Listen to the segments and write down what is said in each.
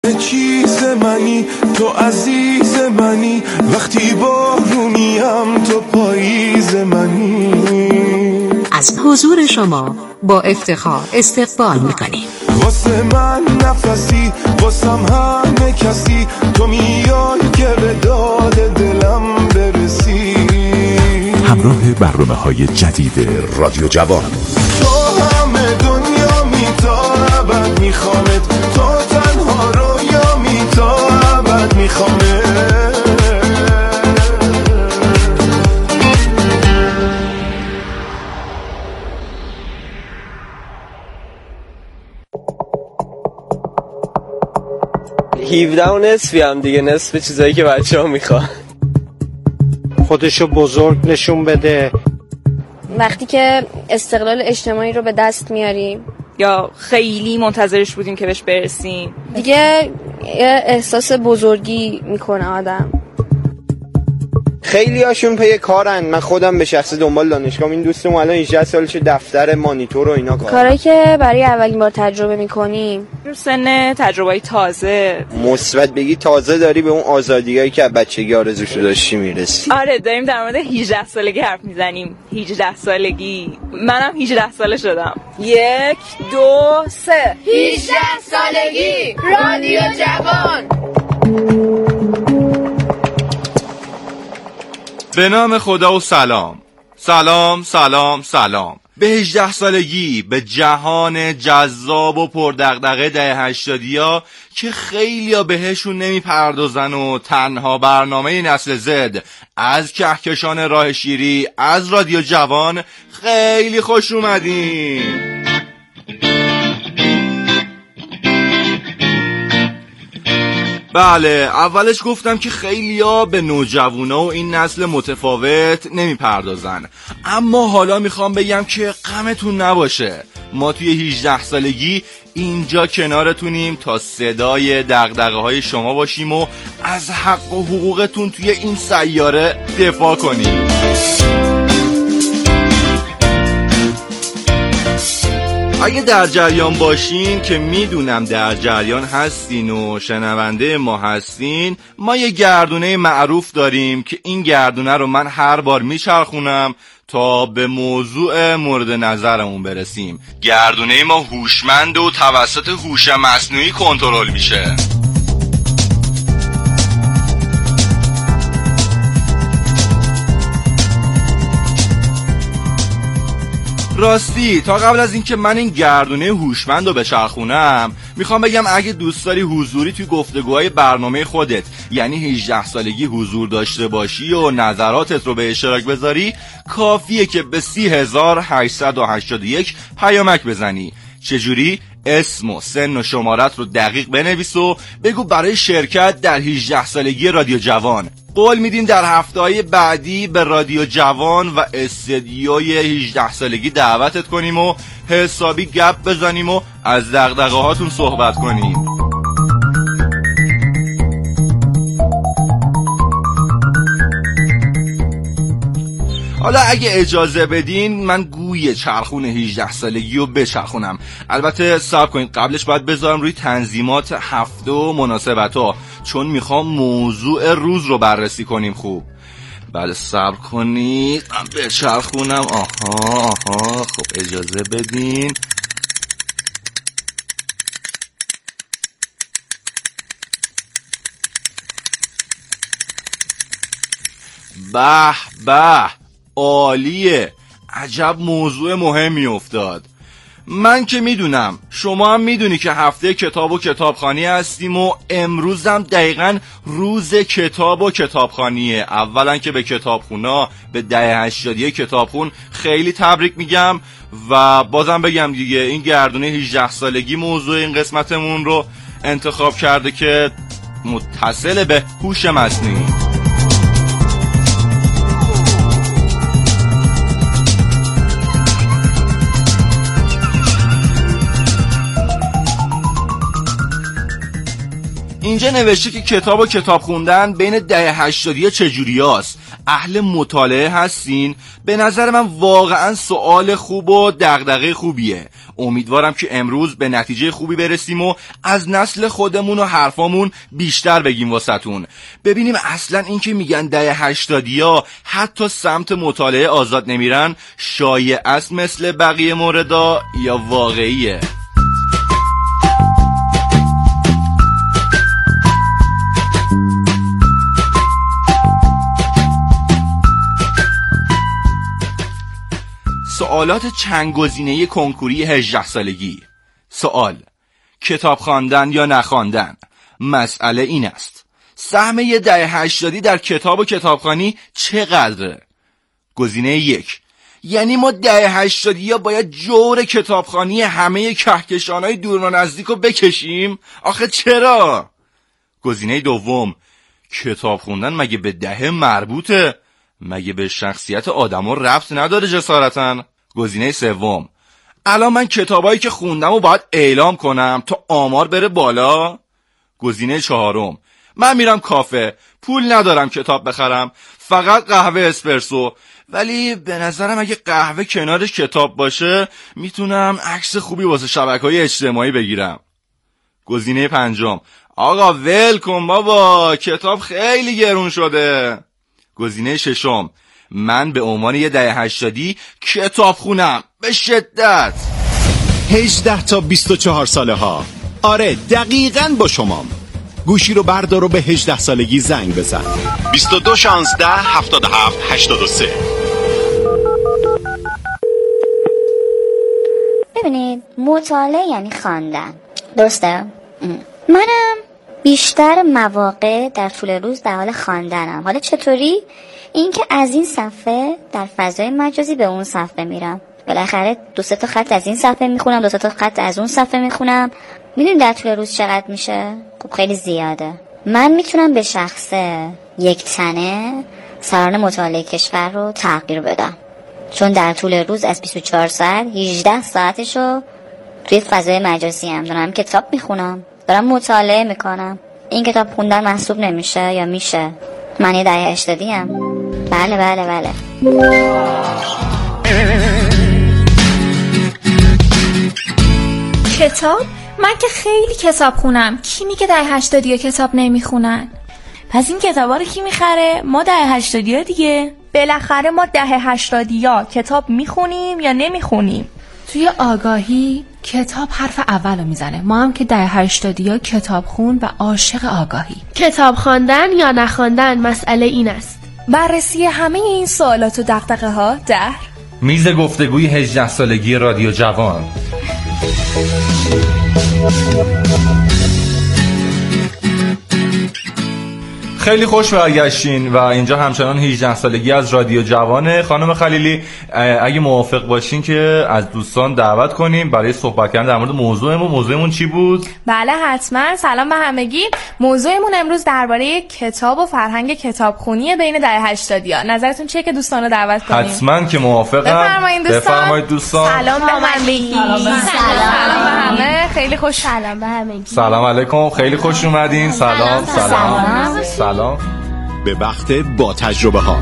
چیز منی، تو عزیز منی، وقتی بارونیم تو پاییز منی. از حضور شما با افتخار استقبال می‌کنیم. واسه من نفسی، واسم همه کسی، تو میای که به داد دلم برسی. همراه برنامه‌های جدید رادیو جوان. تو همه دنیا تا ابد میخوامت، تو تنها رویامی تا ابد میخوامت. هیوده و نصفی هم دیگه، نصف چیزایی که بچه ها میخوان. خودشو بزرگ نشون بده. وقتی که استقلال اجتماعی رو به دست میاریم یا خیلی منتظرش بودیم که بهش برسیم، دیگه احساس بزرگی میکنه آدم. خیلی هاشون پی کارن. من خودم به شخص دنبال دانشگاه، این دوستم الان 18 سالشه دفتر مانیتور و اینا کارایی که برای اولین بار تجربه میکنیم. سن تجربه‌ای تازه، مثبت بگی تازه داری به اون آزادیایی که بچگی آرزوشو داشتی میرسی. آره داریم در مورد 18 سالگی حرف میزنیم. 18 سالگی، منم 18 ساله شدم. 1 2 3 18 سالگی رادیو جوان. به نام خدا و سلام. سلام سلام سلام به 18 سالگی، به جهان جذاب و پردغدغه دهه 80 که خیلیا بهشون نمیپردازن و تنها برنامه نسل زد از کهکشان راه شیری از رادیو جوان خیلی خوش اومدین. بله، اولش گفتم که خیلیا به نوجوانا و این نسل متفاوت نمیپردازن، اما حالا میخوام بگم که غمتون نباشه. ما توی 18 سالگی اینجا کنارتونیم تا صدای دغدغه‌های شما باشیم و از حق و حقوقتون توی این سیاره دفاع کنیم. اگه در جریان باشین، که میدونم در جریان هستین و شنونده ما هستین، ما یه گردونه معروف داریم که این گردونه رو من هر بار میچرخونم تا به موضوع مورد نظرمون برسیم. گردونه ما هوشمند و توسط هوش مصنوعی کنترل میشه. راستی تا قبل از اینکه من این گردونه هوشمند رو بچرخونم، میخوام بگم اگه دوست داری حضوری توی گفتگوهای برنامه خودت، یعنی 18 سالگی، حضور داشته باشی و نظراتت رو به اشتراک بذاری، کافیه که به 30881 پیامک بزنی. چجوری؟ اسم و سن و شمارت رو دقیق بنویس و بگو برای شرکت در 18 سالگی رادیو جوان. قول میدیم در هفته‌های بعدی به رادیو جوان و استدیوی 18 سالگی دعوتت کنیم و حسابی گپ بزنیم و از دغدغه‌هاتون صحبت کنیم. حالا اگه اجازه بدین من گوی چرخون 18 سالگی رو بچرخونم. البته صبر کنید، قبلش باید بذارم روی تنظیمات هفته و مناسبت‌ها، چون میخوام موضوع روز رو بررسی کنیم. خوب بله صبر کنید من بچرخونم. آها خب اجازه بدین. به به عالیه، عجب موضوع مهمی افتاد. من که میدونم، شما هم میدونی که هفته کتاب و کتابخوانی هستیم و امروز هم دقیقاً روز کتاب و کتابخوانیه. اولا که به کتابخونا، به دهه 80 کتابخون خیلی تبریک میگم و بازم بگم دیگه این گردونه 18 سالگی موضوع این قسمتمون رو انتخاب کرده که متصل به هوش مصنوعی. اینجا نوشته که کتاب و کتاب خوندن بین دهه 80 چجوریاست؟ اهل مطالعه هستین؟ به نظر من واقعا سوال خوب و دغدغه خوبیه. امیدوارم که امروز به نتیجه خوبی برسیم و از نسل خودمون و حرفامون بیشتر بگیم واسهتون. ببینیم اصلا این که میگن دهه 80 حتی سمت مطالعه آزاد نمیرن شایع است مثل بقیه موردا یا واقعیه؟ سوالات چند گزینه‌ای کنکوری 18 سالگی. سوال: کتاب خواندن یا نخواندن؟ مسئله این است: سهم یه دهه 80 در کتاب و کتابخوانی چقدره؟ گزینه 1: یعنی ما دهه 80 باید جور کتابخوانی همه کهکشان‌های دور و نزدیک رو بکشیم؟ آخه چرا؟ گزینه 2: کتاب خوندن مگه به دهه مربوطه؟ مگه به شخصیت آدم‌ها ربط نداره جسارتاً؟ گزینه 3: الان من کتابایی که خوندم رو باید اعلام کنم تا آمار بره بالا؟ گزینه 4: من میرم کافه، پول ندارم کتاب بخرم، فقط قهوه اسپرسو، ولی به نظرم اگه قهوه کنارش کتاب باشه میتونم عکس خوبی واسه شبکه‌های اجتماعی بگیرم. گزینه 5: آقا ول کن بابا، کتاب خیلی گرون شده. گزینه 6: من به عنوان یه دهه 80 کتاب خونم به شدت. 18 تا 24 ساله ها، آره دقیقاً با شمام. گوشی رو بردار و به 18 سالگی زنگ بزن. 22 16 77 83. ببینید، مطالعه یعنی خواندن، درسته؟ منم بیشتر مواقع در طول روز در حال خواندنم. حالا چطوری؟ این که از این صفحه در فضای مجازی به اون صفحه میرم، بالاخره 2-3 تا خط از این صفحه میخونم، 2-3 تا خط از اون صفحه میخونم. میدونی در طول روز چقدر میشه؟ خب خیلی زیاده. من میتونم به شخصه یک تنه سران مطالعه کشور رو تغییر بدم، چون در طول روز از 24 ساعت 18 ساعتشو توی فضای مجازی هم دارم کتاب میخونم، دارم مطالعه میکنم. این کتاب خوندن محسوب نمیشه یا میشه؟ من یه دهه 80 ام. بله. کتاب؟ من که خیلی کتاب خونم. کی میگه دهه 80 کتاب نمیخونن؟ پس این کتابا رو کی میخره؟ ما دهه 80 دیگه. بالاخره ما دهه 80 کتاب میخونیم یا نمیخونیم؟ توی آگاهی کتاب حرف اولو میزنه. ما هم که دهه 80 کتاب خون و عاشق آگاهی. کتاب خواندن یا نخواندن مسئله این است. بررسی همه این سوالات و دغدغه ها در میز گفتگوی 18 سالگی رادیو جوان. خیلی خوش برگشتین و اینجا همچنان 18 سالگی از رادیو جوانه. خانم خلیلی اگه موافق باشین که از دوستان دعوت کنیم برای صحبت کردن در مورد موضوعمون چی بود؟ بله حتما. سلام به همگی. موضوعمون امروز درباره کتاب و فرهنگ کتابخونی بین دهه 80. نظرتون چیه که دوستان رو دعوت کنیم؟ حتما که موافقم. بفرمایید دوستان. سلام به همگی. سلام به همه. خیلی خوش. سلام به همگی. سلام علیکم. خیلی خوش اومدین. سلام. به وقت با تجربه ها.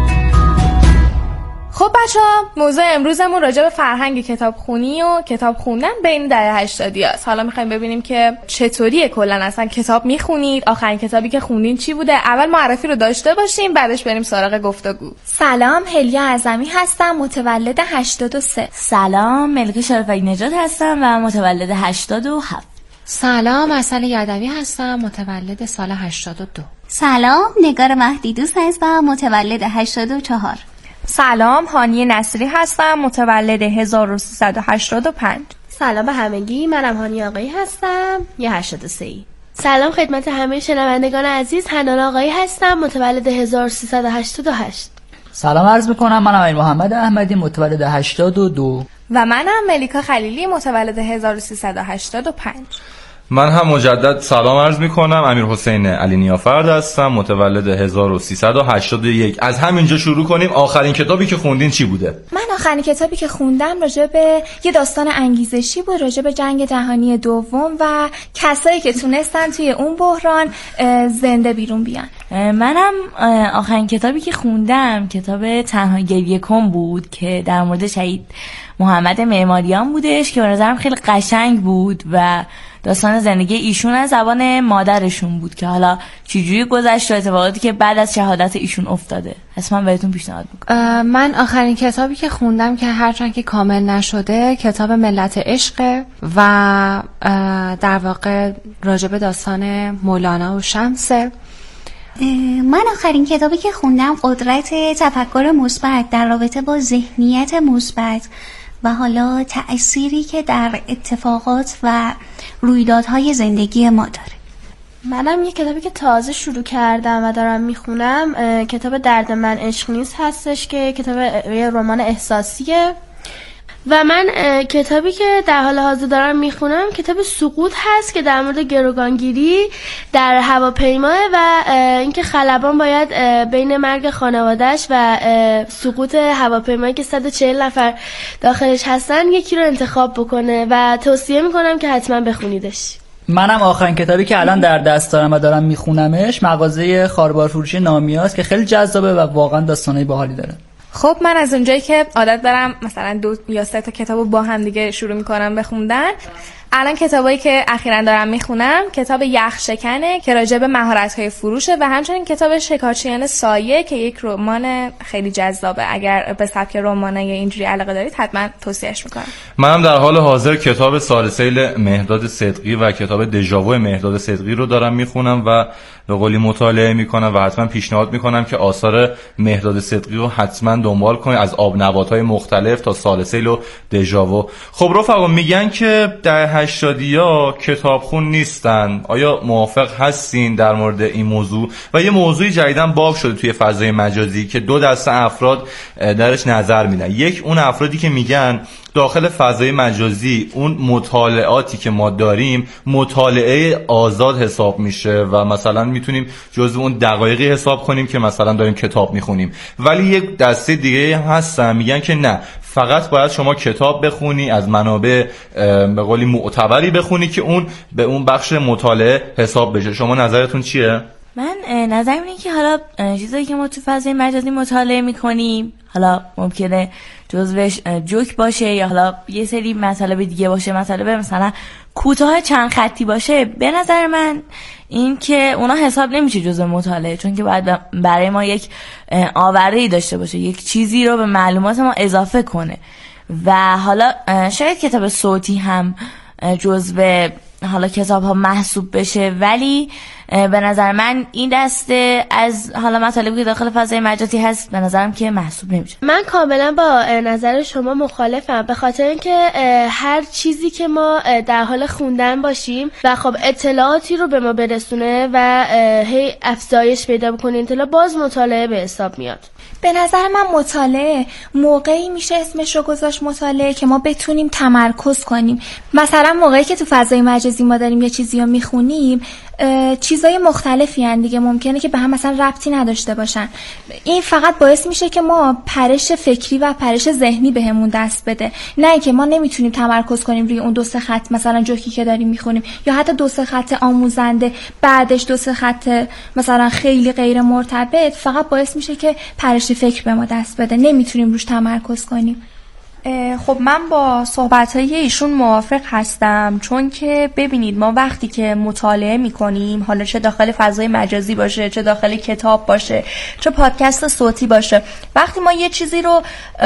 خب بچه‌ها، موضوع امروزمون راجع به فرهنگ کتابخونی و کتاب خوندن بین دهه 80 است. حالا می‌خوایم ببینیم که چطوریه کلاً اصلا کتاب می‌خونید، آخرین کتابی که خوندین چی بوده. اول معرفی رو داشته باشیم، بعدش بریم سراغ گفتگو. سلام، هلیا اعظمی هستم، متولد 83. سلام، ملک شرفی نژاد هستم و متولد 87. سلام، حسن یدوی هستم، متولد سال 82. سلام، نگار مهدی دوست هستم، متولد 84. سلام، هانی نصری هستم، متولد 1385. سلام به همگی، منم هانی آقایی هستم، 83. سلام خدمت همه شنوندگان عزیز، حنان آقایی هستم، متولد 1388. سلام عرض میکنم، منم امیر محمد احمدی، متولد 82. و منم ملیکا خلیلی، متولد 1385. من هم مجدد سلام عرض میکنم. امیر حسین علی نیافرد هستم، متولد 1381. از همینجا شروع کنیم. آخرین کتابی که خوندین چی بوده؟ من آخرین کتابی که خوندم راجع به یه داستان انگیزشی بود، راجع به جنگ جهانی دوم و کسایی که تونستن توی اون بحران زنده بیرون بیان. منم آخرین کتابی که خوندم کتاب تنها گریه کن بود که در مورد شهید محمد معماریان بودش که به نظرم خیلی قشنگ بود و داستان زندگی ایشون از زبان مادرشون بود که حالا چجوری گذشت و اتفاقاتی که بعد از شهادت ایشون افتاده. حتما بهتون پیشنهاد میکنم. من آخرین کتابی که خوندم که هرچند که کامل نشده کتاب ملت عشق و در واقع راجع به داستان مولانا و شمسه. من آخرین کتابی که خوندم قدرت تفکر مثبت در رابطه با ذهنیت مثبت و حالا تأثیری که در اتفاقات و رویدادهای زندگی ما داره. منم یه کتابی که تازه شروع کردم و دارم میخونم کتاب درد من عشق نیست هستش که کتاب یه رمان احساسیه و من کتابی که در حال حاضر دارم میخونم کتاب سقوط هست که در مورد گروگانگیری در هواپیما و اینکه خلبان باید بین مرگ خانواده‌اش و سقوط هواپیمایی که 140 نفر داخلش هستن یکی رو انتخاب بکنه و توصیه میکنم که حتما بخونیدش. منم آخرین کتابی که الان در دست دارم و دارم میخونمش مغازه خاربار فروشی نامیاست که خیلی جذابه و واقعا داستانای باحالی داره. خب من از اونجایی که عادت دارم مثلا 2 یا 3 تا کتابو با هم دیگه شروع میکنم بخوندن، الان کتابایی که اخیراً دارم میخونم کتاب یخ شکنه که راجع به مهارت‌های فروشه و همچنین کتاب شکارچیان سایه که یک رمان خیلی جذابه. اگر به سبک رمانای اینجوری علاقه دارید حتما توصیهش میکنم. منم در حال حاضر کتاب سالسیل مهرداد صدقی و کتاب دژاوو مهرداد صدقی رو دارم میخونم و به قولی مطالعه میکنم و حتما پیشنهاد میکنم که آثار مهرداد صدقی رو حتما دنبال کنید، از آبنبات‌های مختلف تا سالسیل و دژاوو. خب رفقا، میگن که در 80ها کتابخون نیستن. آیا موافق هستین در مورد این موضوع؟ و یه موضوعی جدیداً باب شده توی فضای مجازی که 2 دسته افراد درش نظر میدن. یک، اون افرادی که میگن داخل فضای مجازی اون مطالعاتی که ما داریم مطالعه آزاد حساب میشه و مثلا میتونیم جزو اون دقایقی حساب کنیم که مثلا داریم کتاب میخونیم. ولی یک دسته دیگه هستن میگن که نه، فقط باید شما کتاب بخونی، از منابع به قولی معتبری بخونی که اون به اون بخش مطالعه حساب بشه. شما نظرتون چیه؟ من نظرم اینه که حالا چیزایی که ما تو فضای مجازی مطالعه میکنیم حالا ممکنه جزوش جوک باشه یا حالا یه سری مطالب دیگه باشه، مطالب مثلا کوتاه چند خطی باشه. به نظر من این که اونا حساب نمیشه جزو مطالعه، چون که باید برای ما یک آوره‌ای داشته باشه، یک چیزی رو به معلومات ما اضافه کنه. و حالا شاید کتاب صوتی هم جزو حالا کتاب ها محسوب بشه، ولی به نظر من این دسته از حالا مطالبی که داخل فضای مجازی هست به نظرم که محسوب نمیشه. من کاملا با نظر شما مخالفم، به خاطر اینکه هر چیزی که ما در حال خوندن باشیم و خب اطلاعاتی رو به ما برسونه و هی افزایش پیدا بکنه اطلاع، باز مطالعه به حساب میاد. به نظر من مطالعه موقعی میشه اسمش رو گذاشت مطالعه که ما بتونیم تمرکز کنیم. مثلا موقعی که تو فضای مجازی ما داریم یه چیزی رو میخونیم، چیزای مختلفی هن دیگه، ممکنه که به هم مثلا ربطی نداشته باشن. این فقط باعث میشه که ما پرش فکری و پرش ذهنی بهمون دست بده، نه که ما نمیتونیم تمرکز کنیم روی اون 2-3 خط مثلا جوکی که داریم میخونیم، یا حتی 2-3 خط آموزنده بعدش 2-3 خط مثلا خیلی غیر مرتبط. فقط باعث میشه که پرش فکر به ما دست بده، نمیتونیم روش تمرکز کنیم. خب من با صحبت‌های ایشون موافق هستم، چون که ببینید ما وقتی که مطالعه می‌کنیم، حالا چه داخل فضای مجازی باشه، چه داخل کتاب باشه، چه پادکست صوتی باشه، وقتی ما یه چیزی رو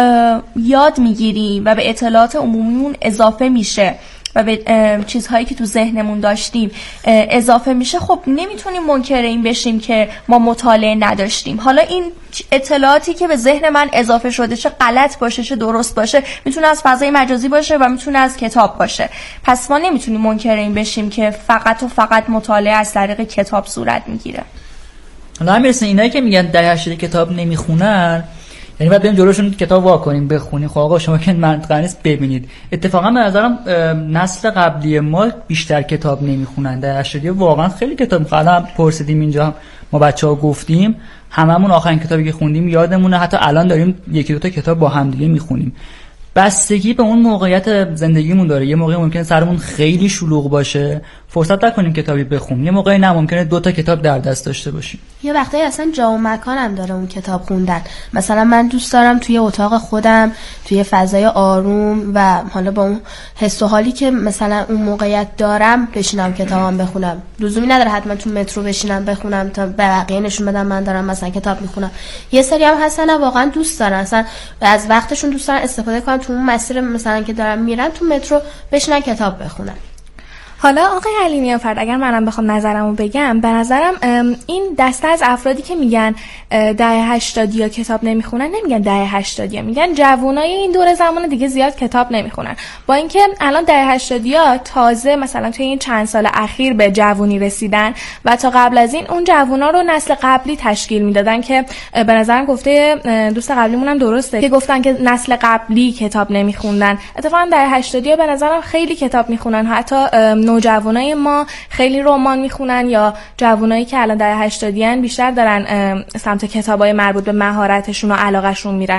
یاد می‌گیریم و به اطلاعات عمومیمون اضافه میشه و به چیزهایی که تو ذهنمون داشتیم اضافه میشه، خب نمیتونیم منکر این بشیم که ما مطالعه نداشتیم. حالا این اطلاعاتی که به ذهن من اضافه شده، چه غلط باشه چه درست باشه، میتونه از فضای مجازی باشه و میتونه از کتاب باشه. پس ما نمیتونیم منکر این بشیم که فقط و فقط مطالعه از طریق کتاب صورت میگیره. حالا میرسه اینایی که میگن در 80 کتاب نمیخونن، یعنی باید بریم جلوشون کتاب وا کنیم بخونیم. خب آقا شما که منطقی نیست ببینید. اتفاقا به نظرم نسل قبلی ما بیشتر کتاب نمیخونن. در 80 واقعا خیلی کتاب میخوام. پرسیدیم اینجا ما بچه‌ها گفتیم هممون آخرین کتابی که خوندیم یادمونه، حتی الان داریم یکی دو تا کتاب با هم دیگه میخونیم. بستگی به اون موقعیت زندگیمون داره. یه موقعی ممکنه سرمون خیلی شلوغ باشه فرصت نکنیم کتابی بخونیم، یه موقعی نه ممکنه 2 تا کتاب در دست داشته باشیم. یه وقتی اصلا جا و مکان هم داره اون کتاب خوندن. مثلا من دوست دارم توی اتاق خودم توی فضای آروم و حالا با اون حس و حالی که مثلا اون موقعیت دارم بشینم کتابم بخونم. لزومی نداره حتما تو مترو بشینم بخونم تا به بقیه نشون بدم من دارم مثلا کتاب میخونم. یه سری هم هستن واقعا دوست دارن اصلا از وقتشون دوست دارن استفاده کنن تو اون مسیر مثلا که دارن میرن تو مترو بشینن کتاب بخونن. حالا آقای علی نیافرد اگر منم بخوام نظرمو بگم، به نظرم این دسته از افرادی که میگن دهه 80 یا کتاب نمیخونن نمیگن دهه 80 یا میگن جوانای این دوره زمان دیگه زیاد کتاب نمیخونن. با اینکه الان دهه 80 یا تازه مثلا توی این چند سال اخیر به جوونی رسیدن و تا قبل از این اون جوانا رو نسل قبلی تشکیل میدادن که به نظرم گفته دوست قبلیمون هم درسته که گفتن که نسل قبلی کتاب نمیخوندن. اتفاقا دهه 80 یا به نظرم خیلی کتاب میخونن، حتی نوجوانای ما خیلی رمان میخونن یا جوانایی که الان در 80 ان بیشتر دارن سمت کتابای مربوط به مهارتشون و علاقهشون میرن.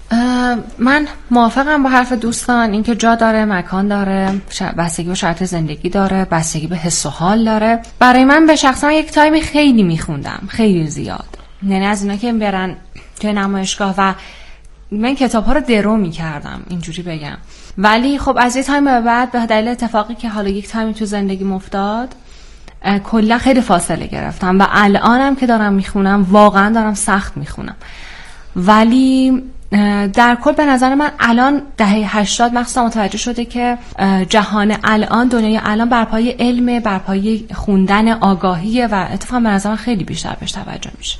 من موافقم با حرف دوستان، اینکه جا داره، مکان داره، بستگی به شرط زندگی داره، بستگی به حس و حال داره. برای من به شخصا یک تایمی خیلی میخوندم، خیلی زیاد، یعنی از اینا که برن توی نمایشگاه و من کتاب ها رو درو میکردم اینجوری بگم. ولی خب از یه تایم به بعد به دلیل اتفاقی که حالا یک تایمی تو زندگیم افتاد کلا خیلی فاصله گرفتم و الانم که دارم میخونم واقعا دارم سخت میخونم. ولی در کل به نظر من الان دهه 80 مخصوصا متوجه شده که جهان الان، دنیای الان بر پایه علم، بر پایه خوندن، آگاهیه و اتفاقا به نظر من خیلی بیشتر بهش توجه میشه.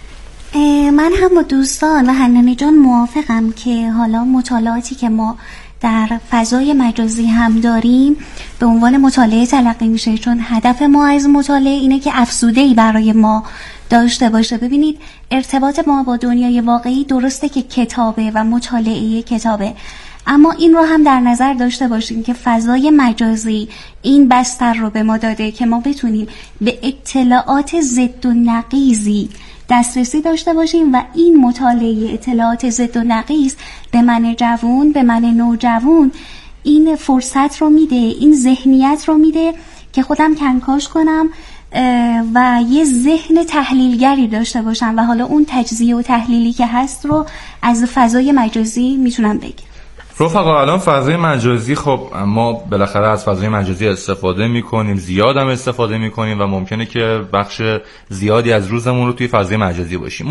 من هم با دوستان و حنانه جان موافقم که حالا مطالعاتی که ما در فضای مجازی هم داریم به عنوان مطالعه تلقی میشه، چون هدف ما از مطالعه اینه که افزوده‌ای برای ما داشته باشه. ببینید ارتباط ما با دنیای واقعی درسته که کتابه و مطالعه کتابه، اما این رو هم در نظر داشته باشیم که فضای مجازی این بستر رو به ما داده که ما بتونیم به اطلاعات ضد و نقیضی دسترسی داشته باشیم و این مطالعه اطلاعات ضد و نقیض به من جوون، به من نوجوان این فرصت رو میده، این ذهنیت رو میده که خودم کنکاش کنم و یه ذهن تحلیلگری داشته باشم و حالا اون تجزیه و تحلیلی که هست رو از فضای مجازی میتونم بگم. رفقا الان فضای مجازی، خب ما بالاخره از فضای مجازی استفاده میکنیم، زیاد هم استفاده میکنیم و ممکنه که بخش زیادی از روزمون رو توی فضای مجازی باشیم.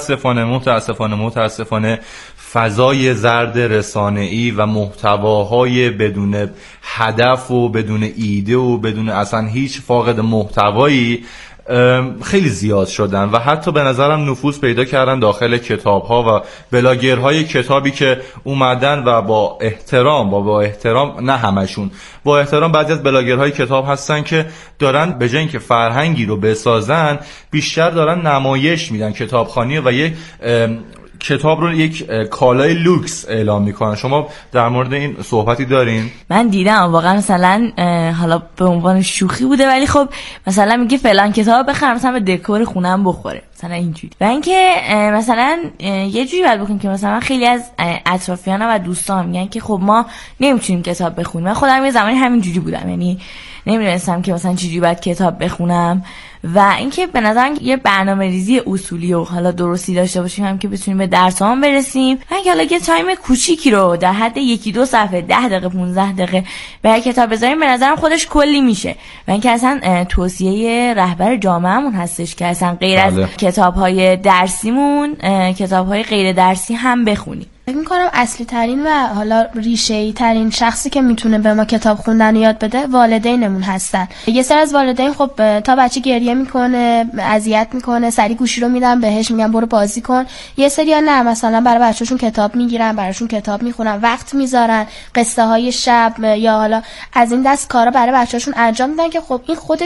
متاسفانه فضای زرد رسانه‌ای و محتواهای بدون هدف و بدون ایده و بدون اصلا هیچ فاقد محتوایی خیلی زیاد شدن و حتی به نظرم نفوذ پیدا کردن داخل کتاب‌ها و بلاگرهای کتابی که اومدن و با احترام نه همشون، با احترام بعضی از بلاگرهای کتاب هستن که دارن به جای اینکه فرهنگی رو بسازن بیشتر دارن نمایش میدن کتابخوانی و یک کتاب رو یک کالای لوکس اعلام میکنن. شما در مورد این صحبتی دارین؟ من دیدم واقعا، مثلا حالا به عنوان شوخی بوده ولی خب مثلا میگه فلان کتاب بخرم مثلا به دکور خونم بخوره، مثلا اینجوری. و اینکه مثلا یه جوری باید بکنیم که مثلا خیلی از اطرافیانم و دوستان میگن که خب ما نمیتونیم کتاب بخونیم. من خودم یه زمانی همینجوری بودم، یعنی نمیدونستم که مثلا چجوری باید کتاب بخونم و اینکه به نظرم یه برنامه‌ریزی اصولی و حالا درستی داشته باشیم هم که بتونیم به درسام برسیم. اینکه حالا یه تایم کوچیکی رو در حد 1-2 صفحه 10 دقیقه 15 دقیقه برای کتاب بذاریم به نظرم خودش کلی میشه. و اینکه اصلا توصیه رهبر جامعهمون هستش که اصلا غیر از کتاب‌های درسیمون کتاب‌های غیر درسی هم بخونیم. فکر می‌کنم اصلی ترین و حالا ریشه‌ای ترین شخصی که میتونه به ما کتاب خوندن یاد بده والدینمون هستن. یه سری از والدین خب تا بچه گریه میکنه، اذیت میکنه، سری گوشی رو میدن بهش، میگن برو بازی کن. یه سری نه، مثلا برای بچه‌شون کتاب میگیرن، براشون کتاب میخونن، وقت میذارن، قصه های شب یا حالا از این دست کارا برای بچه‌شون انجام میدن که خب این خودش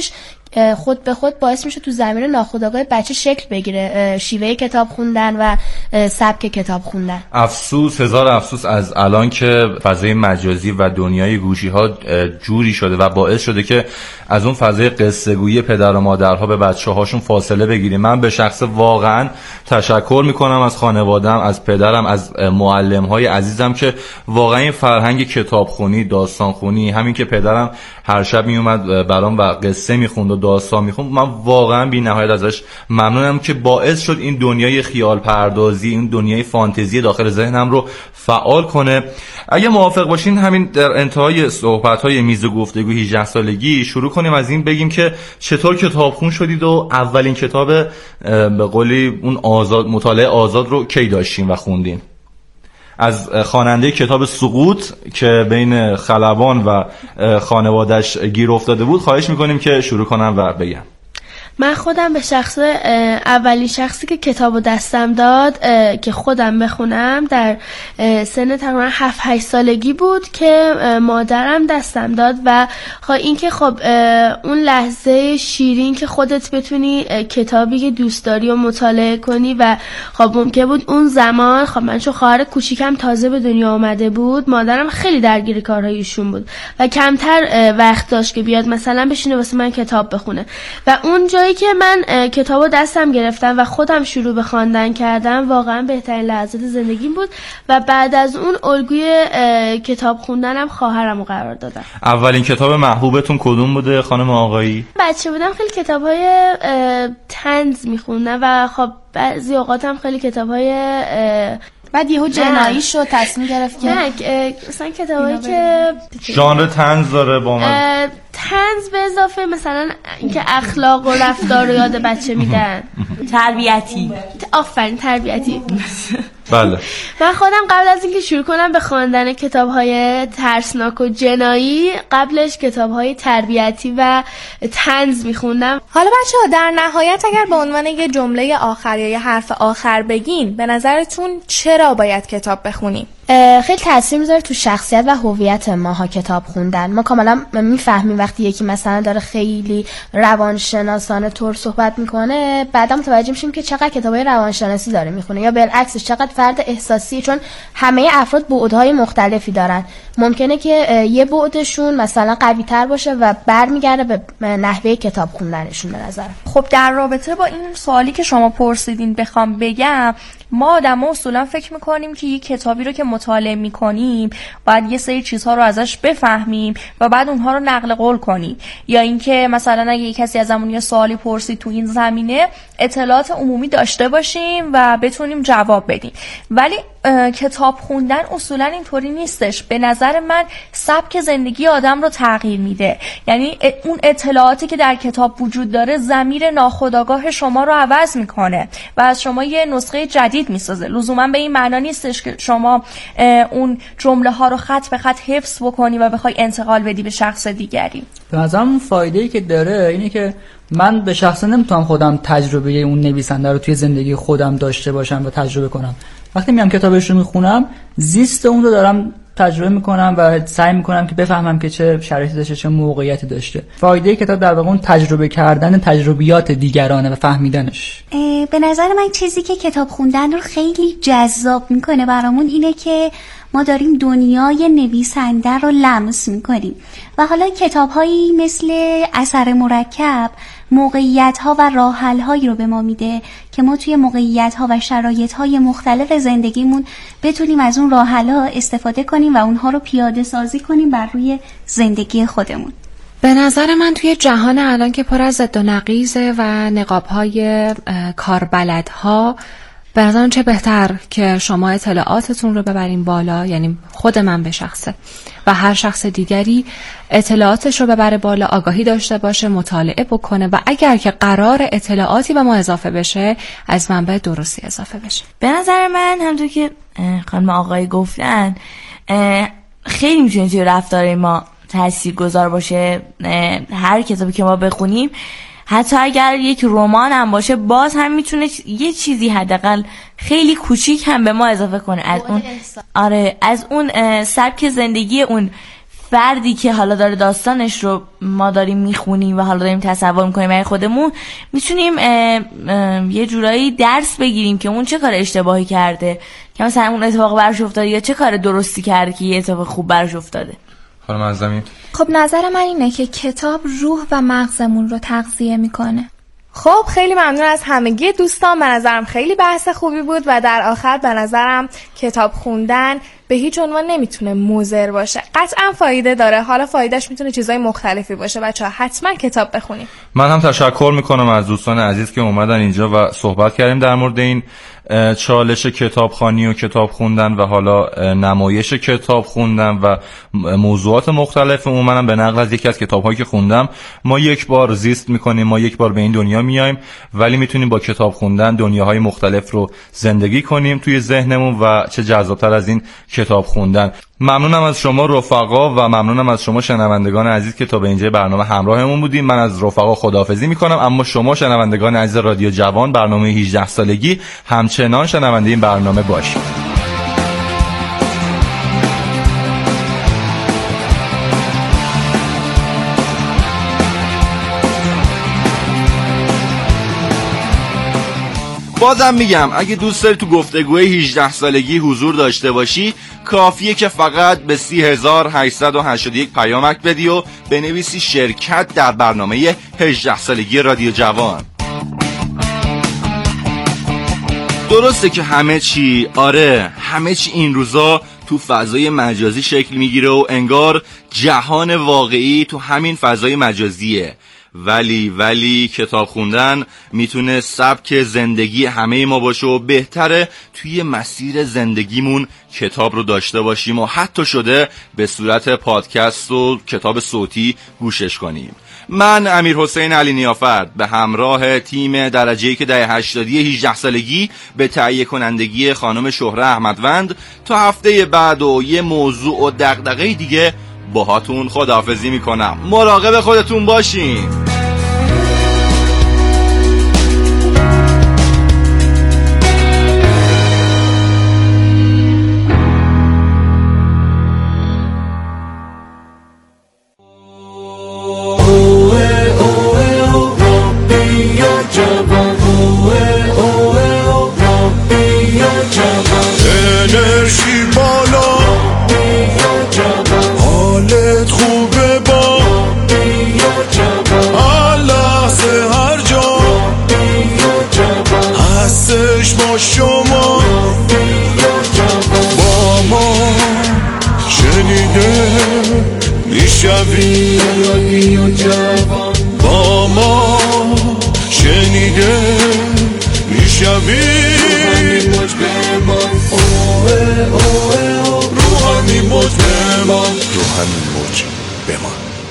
خود به خود باعث میشه تو زمین ناخودآگاه بچه شکل بگیره شیوه کتاب خوندن و سبک کتاب خوندن. افسوس، هزار افسوس از الان که فضای مجازی و دنیای گوشی ها جوری شده و باعث شده که از اون فضای قصه گویی پدر و مادرها به بچه هاشون فاصله بگیریم. من به شخص واقعا تشکر میکنم از خانواده‌ام، از پدرم، از معلم های عزیزم که واقعا این فرهنگ کتابخونی، داستانخونی، همین که پدرم هر شب میومد برام و قصه میخوند و داستان میخوند، من واقعا بی نهایت ازش ممنونم که باعث شد این دنیای خیال پردازی، این دنیای فانتزی داخل ذهنم رو فعال کنه. اگه موافق باشین همین در انتهای صحبت‌های میز گفتگو 18 سالگی شروع کنیم از این بگیم که چطور کتابخون شدید و اولین کتاب به قولی اون آزاد مطالعه آزاد رو کی داشتین و خوندین. از خواننده کتاب سقوط که بین خلبان و خانواده‌اش گیر افتاده بود خواهش میکنیم که شروع کنم و بگم. من خودم به شخص اولین شخصی که کتابو دستم داد که خودم بخونم در سن تقریبا 7-8 سالگی بود که مادرم دستم داد و این که خب اون لحظه شیرین که خودت بتونی کتابی که دوست داری و مطالعه کنی و خب ممکن بود اون زمان خب من چون خواهر کوچیکم تازه به دنیا آمده بود، مادرم خیلی درگیر کارهای ایشون بود و کمتر وقت داشت که بیاد مثلا بشینه واسه من کتاب بخونه و اون جایی که من کتابو دستم گرفتم و خودم شروع به خواندن کردم واقعا بهترین لحظات زندگیم بود و بعد از اون الگوی کتاب خوندنم خواهرمو قرار دادم. اولین کتاب محبوبتون کدوم بوده خانم آقایی؟ بچه بودم خیلی کتابای طنز میخوندم و خب بعضی اوقاتم خیلی کتابای بعد یهو جنایی شد تصمیم گرفت که مثلا کتابایی که ژانر طنز داره با من طنز به اضافه مثلا اینکه اخلاق و رفتار رو یاد بچه میدن، تربیتی. آفرین، تربیتی. بله. من خودم قبل از اینکه شروع کنم به خواندن کتاب‌های ترسناک و جنایی قبلش کتاب‌های تربیتی و طنز می‌خوندم. حالا بچه‌ها در نهایت اگر به عنوان یه جمله آخر یا یه حرف آخر بگین به نظرتون چرا باید کتاب بخونیم؟ خیلی تاثیر میذاره تو شخصیت و هویت ماها کتاب خوندن. ما کاملا میفهمیم وقتی یکی مثلا داره خیلی روانشناسانه طور صحبت میکنه بعدا متوجه میشیم که چقدر کتابای روانشناسی داره میخونه یا بالعکسش چقدر فرد احساسی، چون همه افراد بعدهای مختلفی دارن. ممکنه که یه بعدشون مثلا قوی تر باشه و برمیگرده به نحوه کتاب خوندنشون به نظر. خب در رابطه با این سوالی که شما پرسیدین بخوام بگم، ما آدم‌ها اصولا فکر می‌کنیم که یک کتابی رو که مطالعه می‌کنیم باید یه سری چیزها رو ازش بفهمیم و بعد اونها رو نقل قول کنیم، یا اینکه مثلا اگه کسی ازمون یه سوالی پرسید تو این زمینه اطلاعات عمومی داشته باشیم و بتونیم جواب بدیم. ولی کتاب خوندن اصولا اینطوری نیستش. به نظر من سبک زندگی آدم رو تغییر میده. یعنی اون اطلاعاتی که در کتاب وجود داره ضمیر ناخودآگاه شما رو عوض میکنه و از شما یه نسخه جدید میسازه. لزوما به این معنا نیستش که شما اون جمله ها رو خط به خط حفظ بکنی و بخوای انتقال بدی به شخص دیگری. به نظرم فایده‌ای که داره اینه که من به شخصه نمیتونم خودم تجربه اون نویسنده رو توی زندگی خودم داشته باشم و تجربه کنم. وقتی میام کتابش رو میخونم زیست اون رو دارم تجربه میکنم و سعی میکنم که بفهمم که چه شرایطی داشته، چه موقعیتی داشته. فایده کتاب در واقع اون تجربه کردن تجربیات دیگرانه و فهمیدنش. به نظر من چیزی که کتاب خوندن رو خیلی جذاب میکنه برامون اینه که ما داریم دنیای نویسنده رو لمس میکنیم و حالا کتاب‌هایی مثل اثر مرکب موقعیت‌ها و راه‌حل‌هایی رو به ما میده که ما توی موقعیت‌ها و شرایط‌های مختلف زندگیمون بتونیم از اون راه‌حل‌ها استفاده کنیم و اونها رو پیاده سازی کنیم بر روی زندگی خودمون. به نظر من توی جهان الان که پر از ضد و نقیضه و نقاب‌های کاربلدها، به نظرم چه بهتر که شما اطلاعاتتون رو ببرین بالا، یعنی خود من به شخصه و هر شخص دیگری اطلاعاتش رو ببره بالا، آگاهی داشته باشه، مطالعه بکنه و اگر که قرار اطلاعاتی به ما اضافه بشه از منبع درستی اضافه بشه. به نظر من همونطور که خانم آقای گفتن خیلی میتونه توی رفتار ما تاثیرگذار باشه. هر کتابی که ما بخونیم، حتی اگر یک رمان هم باشه، باز هم میتونه یه چیزی حداقل خیلی کوچیک هم به ما اضافه کنه از اون از اون سبک زندگی اون فردی که حالا داره داستانش رو ما داریم میخونیم و حالا داریم تصور میکنیم برای خودمون، میتونیم یه جورایی درس بگیریم که اون چه کار اشتباهی کرده که مثلا اون اتفاق براش افتاده، یا چه کار درستی کرده که یه اتفاق خوب براش افتاده. خانم معظمی؟ خب نظر من اینه که کتاب روح و مغزمون رو تغذیه میکنه. خب خیلی ممنون از همگی دوستان، به نظرم خیلی بحث خوبی بود و در آخر به نظرم کتاب خوندن به هیچ عنوان نمیتونه مضر باشه، قطعا فایده داره. حالا فایدهش میتونه چیزای مختلفی باشه. بچه‌ها حتما کتاب بخونیم. من هم تشکر میکنم از دوستان عزیز که اومدن اینجا و صحبت کردیم در مورد این چالش کتابخوانی و کتاب خوندن و حالا نمایش کتاب خوندن و موضوعات مختلف. منم به نقل از یکی از کتاب‌هایی که خوندم، ما یک بار زیست میکنیم، ما یک بار به این دنیا میایم، ولی میتونیم با کتاب خوندن دنیاهای مختلف رو زندگی کنیم توی ذهنمون و چه جذاب‌تر از این کتاب خوندن. ممنونم از شما رفقا و ممنونم از شما شنوندگان عزیز که تا به اینجای برنامه همراهمون بودین. من از رفقا خداحافظی میکنم، اما شما شنوندگان عزیز رادیو جوان برنامه 18 سالگی همچنان شنونده این برنامه باشید. بازم میگم اگه دوست داری تو گفتگوی 18 سالگی حضور داشته باشی، کافیه که فقط به 30881 پیامک بدی و بنویسی شرکت در برنامه 18 سالگی رادیو جوان. درسته که همه چی این روزا تو فضای مجازی شکل میگیره و انگار جهان واقعی تو همین فضای مجازیه، ولی کتاب خوندن میتونه سبک زندگی همه ما باشه و بهتره توی مسیر زندگیمون کتاب رو داشته باشیم و حتی شده به صورت پادکست و کتاب صوتی گوشش کنیم. من امیرحسین علی نیافرد به همراه تیم درجه‌ای که دهه 80 18 سالگی به تهیه کنندگی خانم شهره احمدوند تا هفته بعد و یه موضوع و دغدغه دیگه باهاتون خداحافظی میکنم. مراقب خودتون باشین. شما با ما شنیده میشوی، با ما شنیده میشوی، رو همین موج بمان، رو همین موج بمان.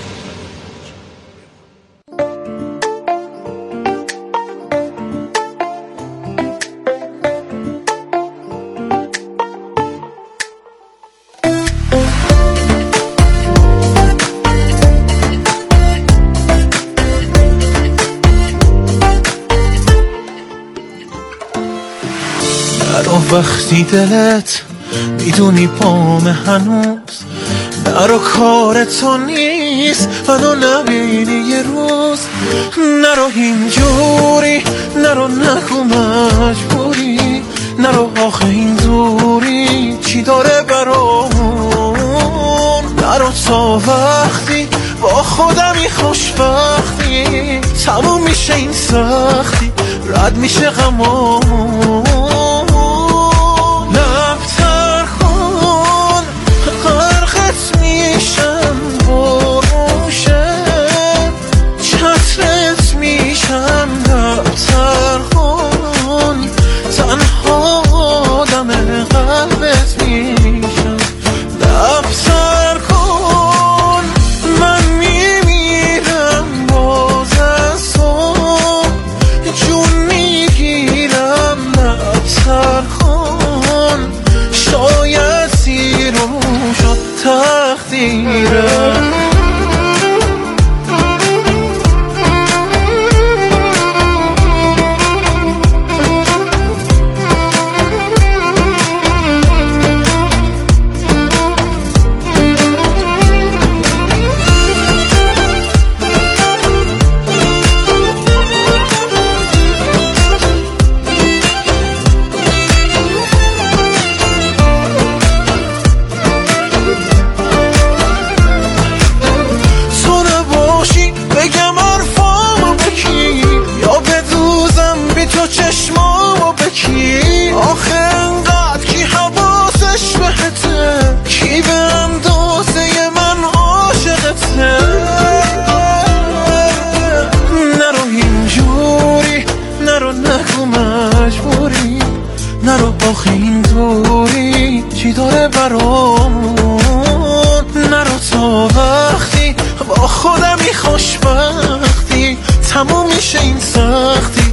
وقتی دلت میدونی پام هنوز نرو کار تو نیست، منو نبینی یه روز، نرو اینجوری، نرو نگو مجبوری، نرو آخه این دوری چی داره برامون، نرو تا وقتی با خودمی خوشبختی تموم میشه این سختی، رد میشه غمامون،